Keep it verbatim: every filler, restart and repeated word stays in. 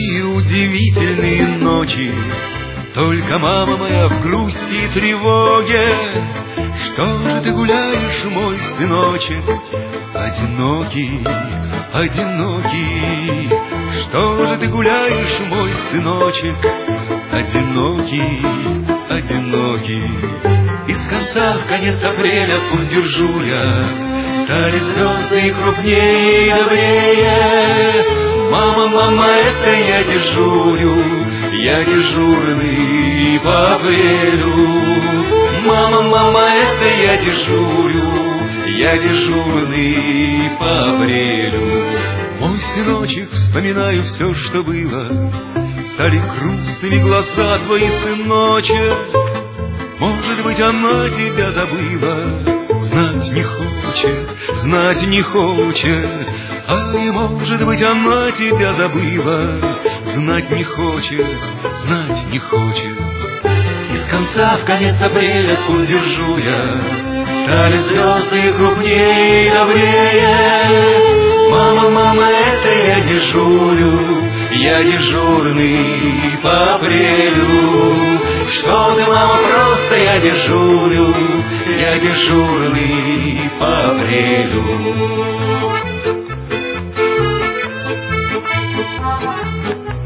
Какие удивительные ночи, только мама моя в грусти и тревоге. Что же ты гуляешь, мой сыночек, одинокий, одинокий? Что же ты гуляешь, мой сыночек, одинокий, одинокий? Из конца в конец апреля путь держу я, стали звезды и крупнее, и добрее. Мама, мама, это я дежурю, я дежурный по апрелю. Мама, мама, это я дежурю, я дежурный по апрелю. Мой сыночек, вспоминаю все, что было, стали грустными глаза твои, сыночек. Может быть, она тебя забыла, знать не хочет, знать не хочет. Ай, может быть, она тебя забыла, знать не хочет, знать не хочет. Из конца в конец апреля путь держу я, стали звезды крупнее и добрее. Мама, мама, это я дежурю, я дежурный по апрелю. Что ты, мама, просто я дежурю, я дежурный по апрелю.